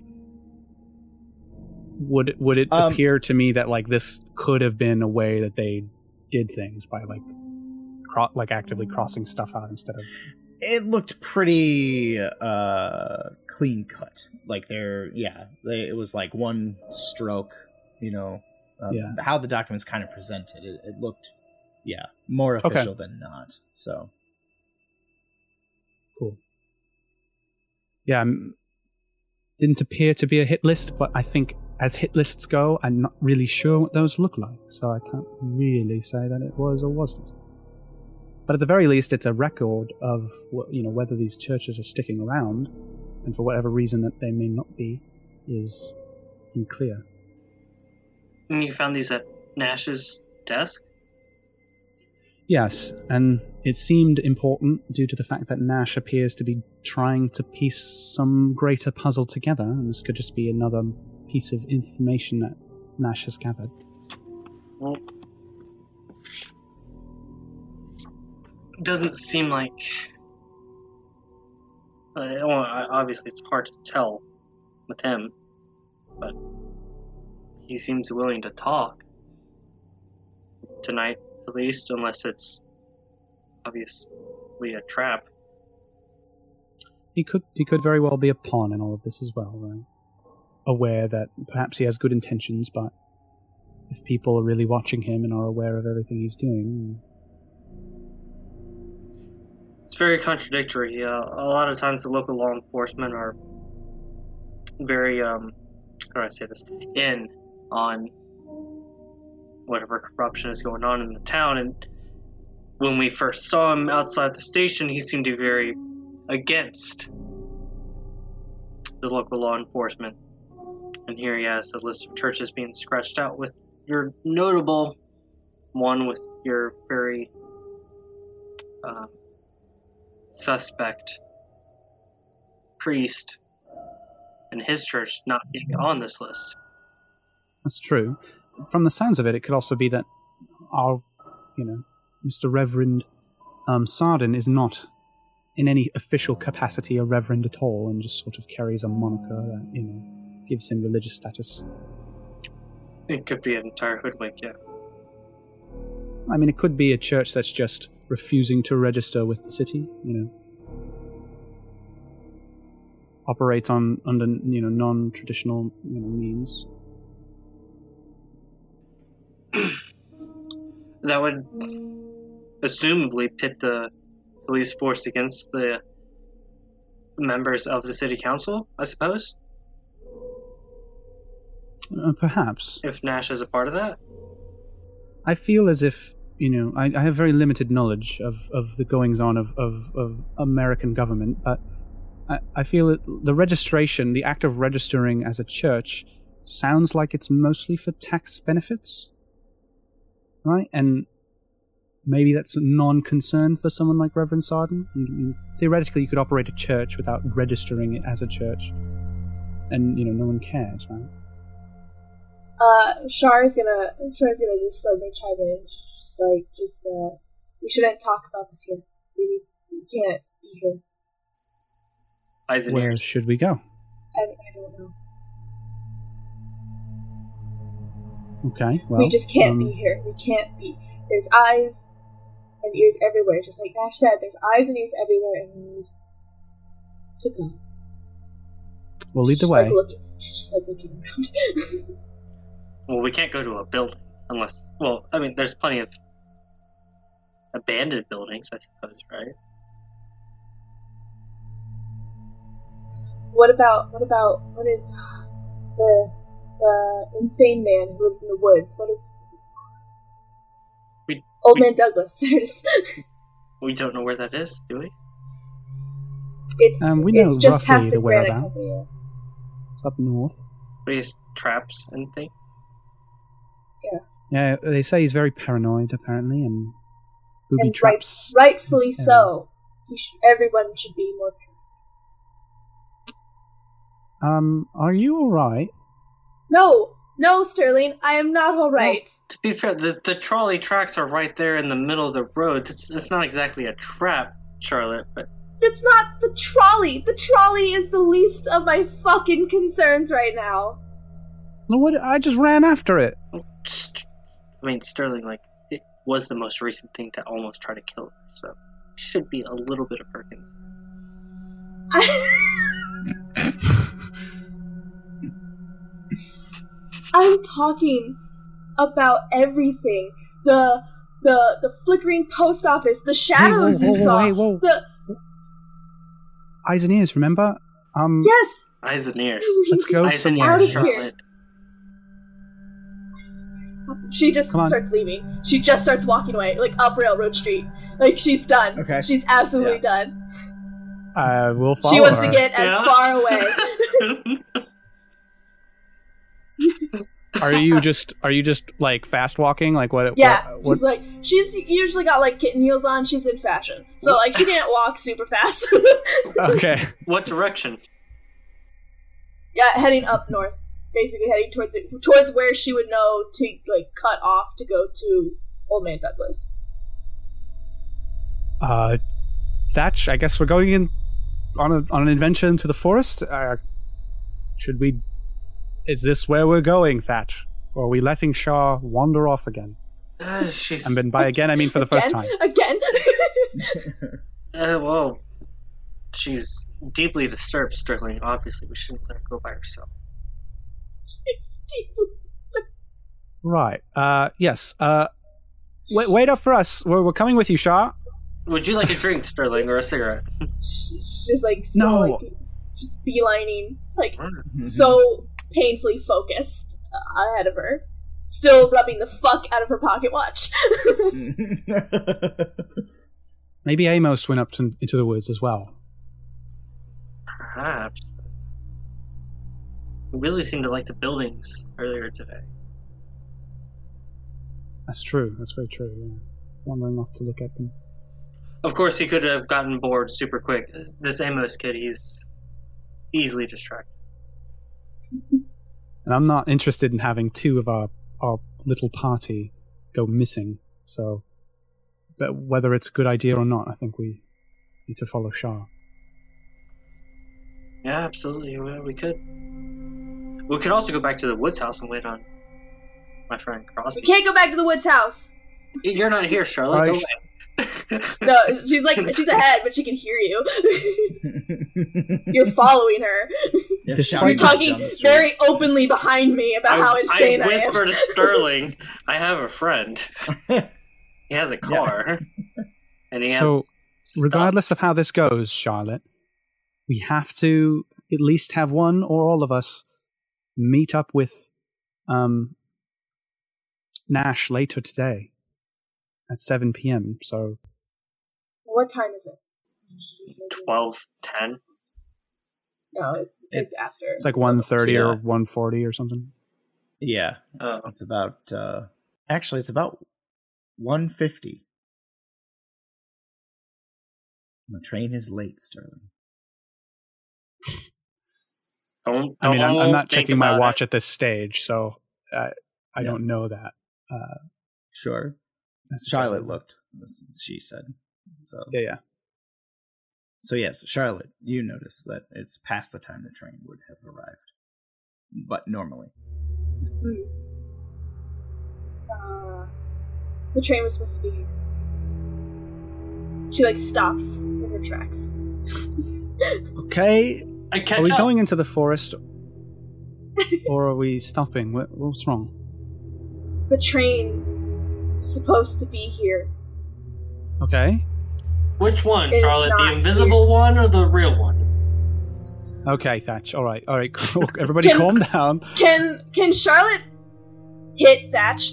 would it, would it Um, appear to me that like this could have been a way that they did things by like, cro- like actively crossing stuff out instead of It looked pretty uh, clean cut. Like there, yeah, they, it was like one stroke. You know, um, Yeah. how the documents kind of presented. It, it looked, yeah, more official Okay. than not. So Cool. Yeah, um, didn't appear to be a hit list, but I think as hit lists go, I'm not really sure what those look like, so I can't really say that it was or wasn't. But at the very least, it's a record of wh- you know whether these churches are sticking around, and for whatever reason that they may not be, is unclear. And you found these at Nash's desk? Yes, and it seemed important due to the fact that Nash appears to be trying to piece some greater puzzle together, and this could just be another piece of information that Nash has gathered. Well, doesn't seem like. Uh, well, obviously, it's hard to tell with him, but he seems willing to talk tonight, at least, unless it's obviously a trap. He could he could very well be a pawn in all of this as well, right? Aware that perhaps he has good intentions, but if people are really watching him and are aware of everything he's doing, It's very contradictory. Uh, a lot of times the local law enforcement are very, um, how do I say this, in on whatever corruption is going on in the town. And when we first saw him outside the station, he seemed to be very against the local law enforcement. And here he has a list of churches being scratched out with your notable one with your very uh, suspect priest and his church not being on this list. that's true. From the sounds of it, it could also be that our, you know, Mister Reverend um, Sardin is not in any official capacity a reverend at all, and just sort of carries a moniker that, you know, gives him religious status. It could be an entire hoodwink, yeah. I mean, it could be a church that's just refusing to register with the city, you know. Operates on under, you know, non-traditional, you know, means. That would assumably pit the police force against the members of the city council, I suppose, Uh, perhaps. if Nash is a part of that. I feel as if, you know, I, I have very limited knowledge of, of the goings-on of, of, of American government, but I, I feel that the registration, the act of registering as a church, sounds like it's mostly for tax benefits, right? And maybe that's a non-concern for someone like Reverend Sardin. You- you- Theoretically, you could operate a church without registering it as a church, and, you know, no one cares, right? Uh, Char's gonna, Char's gonna just suddenly chime in. Just like, just, uh, we shouldn't talk about this here. We, we can't be here. Eyes and Where ears. should we go? I, I don't know. Okay, well... we just can't um, be here. We can't be. There's eyes and ears everywhere. Just like Nash said, there's eyes and ears everywhere, and we need to go. We'll lead She's the just, way. Like, looking, she's just like looking around. Well, we can't go to a building unless. Well, I mean, there's plenty of abandoned buildings, I suppose, right? What about what about what is the the insane man who lives in the woods? What is We- Old we- Man Douglas? There it is. We don't know where that is, do we? It's Um, we know it's just past roughly the the granite whereabouts. area. It's up north. These traps and things. Yeah, they say he's very paranoid, apparently, and booby And right, traps. rightfully this so. He sh- everyone should be more. Um, are you alright? No, no, Sterling, I am not all right. To be fair, the, the trolley tracks are right there in the middle of the road. It's, it's not exactly a trap, Charlotte, but It's not the trolley. The trolley is the least of my fucking concerns right now. No, what? I just ran after it. I mean, Sterling, like, it was the most recent thing to almost try to kill her, so. should be a little bit of Perkins. I'm talking about everything. The the the flickering post office, the shadows hey, whoa, whoa, you saw. Whoa, hey, whoa. The Eyes and ears, remember? Um, yes. Eyes and ears. Let's go Eyes and somewhere. Out ears, of here. Charlotte. She just Come on. starts leaving. She just starts walking away, like up Railroad Street. Like she's done. Okay. She's absolutely Yeah. done. Uh, we'll follow She wants her. to get as Yeah. far away. Are you just are you just like fast walking? Like what? Yeah, What, what, she's like she's usually got like kitten heels on. She's in fashion, so like she can't walk super fast. okay. What direction? Yeah, heading up north, basically heading towards the, towards where she would know to like cut off to go to Old Man Douglas. Uh, Thatch, I guess we're going in on a on an adventure into the forest. Uh, should we? Is this where we're going, Thatch? Or are we letting Shah wander off again? Uh, she's. And then by again, I mean for the first Again? time. Again. Uh, well, she's deeply disturbed, Sterling. Obviously, we shouldn't let her go by herself. Right. Uh, yes. Uh, wait, wait up for us. We're, we're coming with you, Shah. Would you like a drink, Sterling, or a cigarette? She's just like still, No. like, just beelining, like Mm-hmm. so painfully focused uh, ahead of her, still rubbing the fuck out of her pocket watch. Maybe Amos went up to, into the woods as well. Perhaps. We really seemed to like the buildings earlier today. That's true. That's very true. Yeah. Wandering off to look at them. Of course, he could have gotten bored super quick. This Amos kid, he's easily distracted. And I'm not interested in having two of our, our little party go missing. So, but whether it's a good idea or not, I think we need to follow Shah. Yeah, absolutely. We we could. We could also go back to the Woods house and wait on my friend Crosby. We can't go back to the Woods house. You're not here, Charlotte. Alright, Go sh- away. No, she's like she's ahead, but she can hear you. You're following her. Yeah, Despite shouting You're just talking down the street. very openly behind me about how I, insane I I, whisper am. to Sterling, I have a friend. He has a car. And he has So, stuff. Regardless of how this goes, Charlotte, we have to at least have one or all of us meet up with um, Nash later today at seven p.m. So What time is it? twelve ten. No, it's, it's, It's- after. it's like one thirty or Yeah. one forty or something. Yeah, Oh. it's about. Uh, actually, it's about one fifty. The train is late, Sterling. Don't, I mean, I'm, I'm don't not think checking my about watch it. at this stage, so uh, I Yeah. don't know that. Uh, Sure. necessarily. Charlotte looked. This is- She said. So Yeah, yeah. So yes, Charlotte, you notice that it's past the time the train would have arrived, but normally. Hmm. Uh, the train was supposed to be here. She like stops in her tracks. Okay. I catch Are we up. going into the forest, or are we stopping? What, what's wrong? The train supposed to be here. Okay. Which one, It's Charlotte? The not invisible one or the real one? Okay, Thatch. All right. All right. Cool. Everybody, Can- calm down. Can can Charlotte hit Thatch?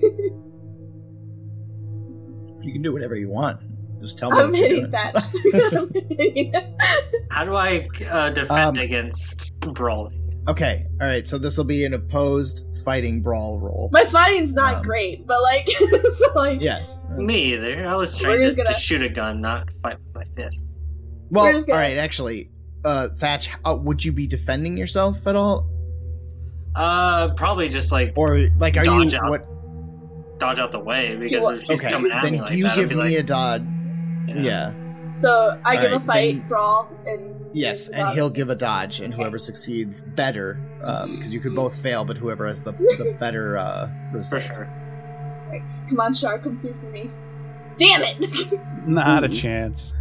You can do whatever you want. Just tell me I'm what you're hitting doing. Thatch. I'm hitting him. How do I uh, defend Um, against brawling? Okay, all right. So this will be an opposed fighting brawl roll. My fighting's not Um, great, but like, so like, Yeah. Me either. I was We're trying to, just gonna- to shoot a gun, not fight with my fist. Well, We're just gonna- all right. Actually, uh, Thatch, uh, would you be defending yourself at all, Uh, probably just like or like are Dodge you out. what? dodge out the way because wa- if she's Okay, coming at then me like you that, I'd give be me like, a dodge. yeah. Yeah. So I give Alright, a fight, then- brawl, and Yes, and he'll give a dodge, and whoever succeeds better, because you could both fail, but whoever has the, the better uh, For result. sure. Come on, Char, come through for me. Damn it! Not a chance.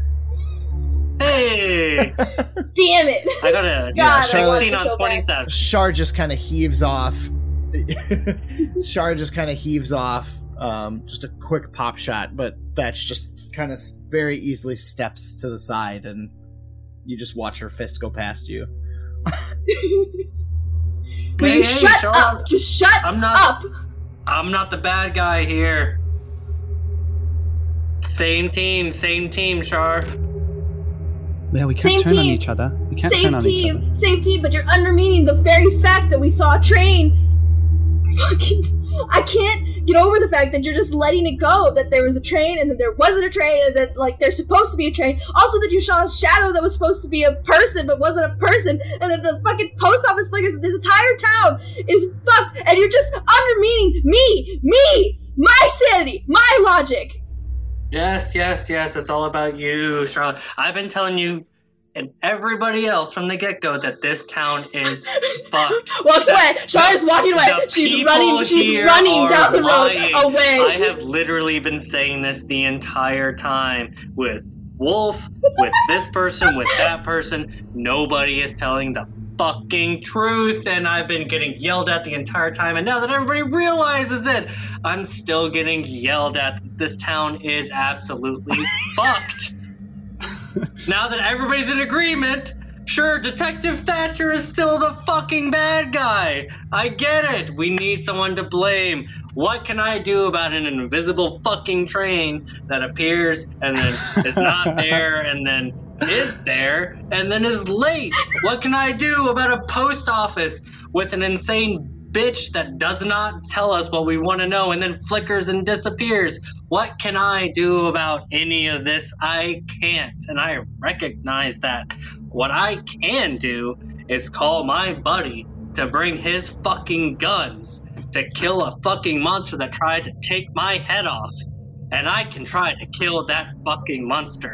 Hey! Damn it! I got a God, sixteen I on want to go twenty-seven. Shar just kind of heaves off. Shar just kind of heaves off. Um, just a quick pop shot, but that's just kind of very easily steps to the side, and you just watch her fist go past you. Will Hey, you hey, shut Shar, up? Just shut I'm not. up! I'm not the bad guy here. Same team, same team, Shar. Yeah, we can't Same turn on team. each other. We can't Same turn on each other. team, same team, but you're undermining the very fact that we saw a train. Fucking, I can't get over the fact that you're just letting it go, that there was a train and that there wasn't a train and that, like, there's supposed to be a train. Also that you saw a shadow that was supposed to be a person but wasn't a person, and that the fucking post office figures, this entire town is fucked, and you're just undermining me, me, my sanity, my logic. Yes, yes, yes. It's all about you, Charlotte. I've been telling you and everybody else from the get-go that this town is fucked. Walks That- away. Shara's walking away. the She's people running. She's here running are down the road lying. away. I have literally been saying this the entire time with Wolf, with this person, with that person. Nobody is telling the fucking truth, and I've been getting yelled at the entire time, and now that everybody realizes it, I'm still getting yelled at. This town is absolutely fucked. Now that everybody's in agreement, sure, Detective Thatcher is still the fucking bad guy. I get it. We need someone to blame. What can I do about an invisible fucking train that appears and then is not there and then is there and then is late? What can I do about a post office with an insane bitch that does not tell us what we want to know and then flickers and disappears? What can I do about any of this? I can't, and I recognize that. What I can do is call my buddy to bring his fucking guns to kill a fucking monster that tried to take my head off, and I can try to kill that fucking monster.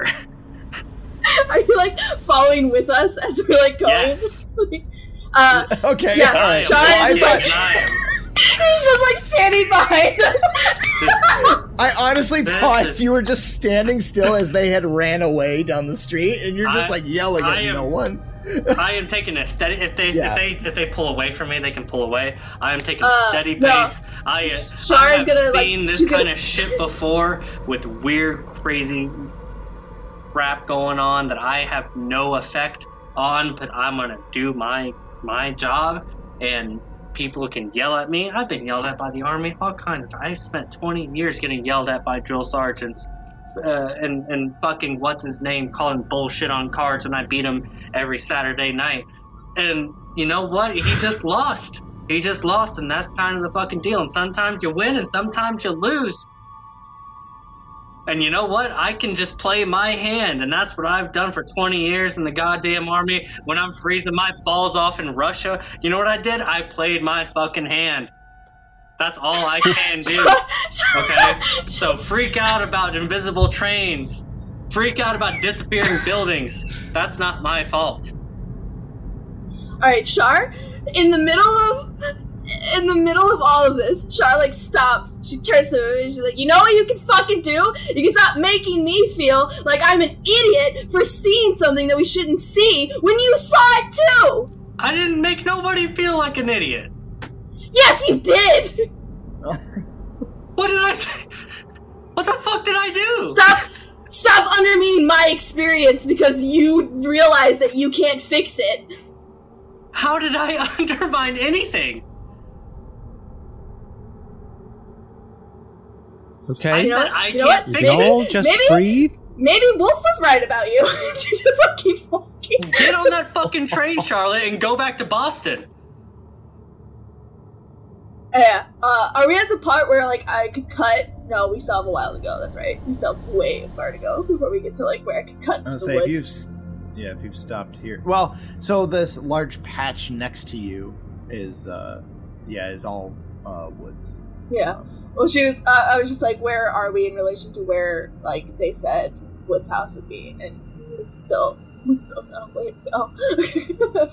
Are you like following with us as we're like going? Yes. uh, Okay, Yeah, all right. Shar Well, I is thought- like- I am. He's just like standing behind us. This, I honestly This thought is- you were just standing still as they had ran away down the street, and you're just I- like yelling I at am- no one. I am taking a steady. If they Yeah. if they if they pull away from me, they can pull away. I am taking Uh, a steady no. pace. I, uh, Shar I is have gonna, like, seen this she's gonna kind of s- shit before with weird, crazy crap going on that I have no effect on. But I'm gonna do my my job, and people can yell at me. I've been yelled at by the army, all kinds of. I spent twenty years getting yelled at by drill sergeants. Uh, and and fucking what's his name calling bullshit on cards when I beat him every Saturday night. And you know what? He just lost. He just lost, and that's kind of the fucking deal. And sometimes you win, and sometimes you lose. And you know what? I can just play my hand, and that's what I've done for twenty years in the goddamn army. When I'm freezing my balls off in Russia, you know what I did? I played my fucking hand. That's all I can do. Okay? So freak out about invisible trains. Freak out about disappearing buildings. That's not my fault. All right, Shar, in the middle of in the middle of all of this, Shar like stops. She turns to him and she's like, "You know what you can fucking do? You can stop making me feel like I'm an idiot for seeing something that we shouldn't see when you saw it too." I didn't make nobody feel like an idiot. Yes, you did. What did I say? What the fuck did I do? Stop. Stop undermining my experience because you realize that you can't fix it. How did I undermine anything? Okay. You know said what? I You know can't what? You fix can it. all just maybe- breathe. Maybe Wolf was right about you. She just like keeps walking. Get on that fucking train, Charlotte, and go back to Boston. Yeah. Uh, are we at the part where like I could cut? No, we still have a while to go. That's right. We still have way far to go before we get to like where I could cut. I'll to say the if you've, woods. s- yeah, if you've stopped here. Well, so this large patch next to you is, uh, yeah, is all uh, woods. Yeah. Well, she was. Uh, I was just like, where are we in relation to where like they said Wood's house would be, and it's still we still know way to go.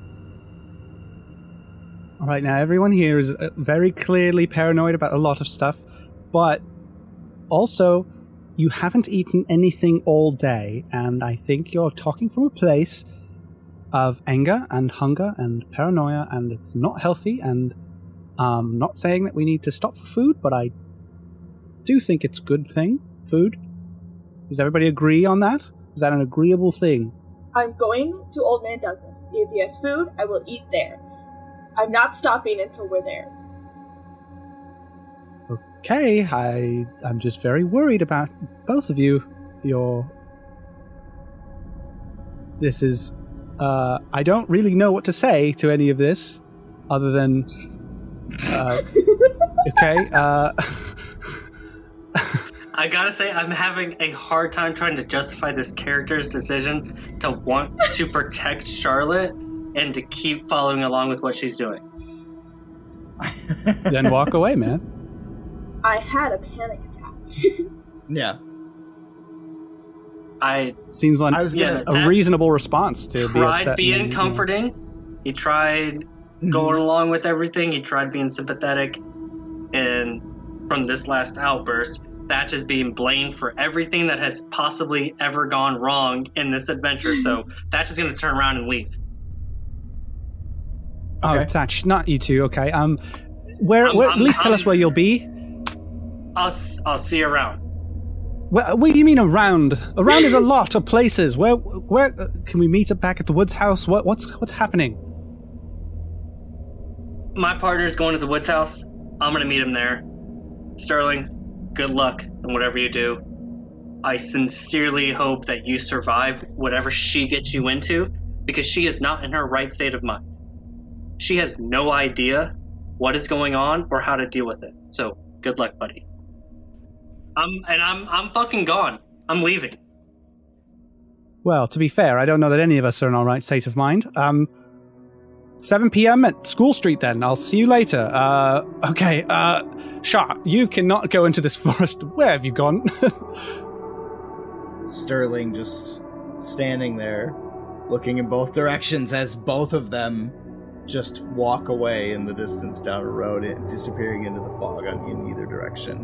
All right, now everyone here is uh, very clearly paranoid about a lot of stuff, but also you haven't eaten anything all day, and I think you're talking from a place of anger and hunger and paranoia, and it's not healthy, and I'm not saying that we need to stop for food, but I do think it's a good thing, food. Does everybody agree on that? Is that an agreeable thing? I'm going to Old Man Douglas. If he has food, I will eat there. I'm not stopping until we're there. Okay, I, I'm just very worried about both of you. You're... This is... Uh, I don't really know what to say to any of this, other than... Uh, okay, uh... I gotta say, I'm having a hard time trying to justify this character's decision to want to protect Charlotte and to keep following along with what she's doing. Then walk away, man. I had a panic attack. Yeah. I Seems like I was gonna- a reasonable response to be tried upset. being and, comforting. He tried going along with everything. He tried being sympathetic. And from this last outburst, Thatch is being blamed for everything that has possibly ever gone wrong in this adventure. So Thatch is going to turn around and leave. Oh, Okay. Thatch, not you two. Okay. Um, where? I'm- where I'm- at least tell I'm- us where you'll be. I'll, s- I'll see you around. Where, what do you mean around? Around is a lot of places. Where? Where? Uh, can we meet up back at the Woods house? What? What's What's happening? My partner's going to the Woods house. I'm going to meet him there. Sterling, good luck in whatever you do. I sincerely hope that you survive whatever she gets you into, because she is not in her right state of mind. She has no idea what is going on or how to deal with it. So, good luck, buddy. I'm and I'm I'm fucking gone. I'm leaving. Well, to be fair, I don't know that any of us are in our right state of mind. Um, seven p.m. at School Street. Then I'll see you later. Uh, okay. Uh, Shah, you cannot go into this forest. Where have you gone? Sterling just standing there, looking in both directions as both of them just walk away in the distance down a road, disappearing into the fog on, in either direction.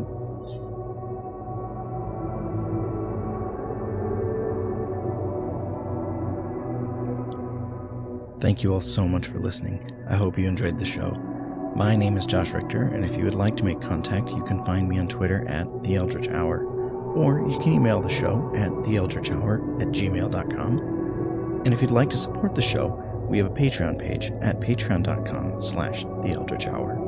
Thank you all so much for listening. I hope you enjoyed the show. My name is Josh Richter, and if you would like to make contact, you can find me on Twitter at The Eldritch Hour, or you can email the show at theeldritchhour at gmail dot com. And if you'd like to support the show, we have a Patreon page at patreon dot com slash The Eldritch Hour.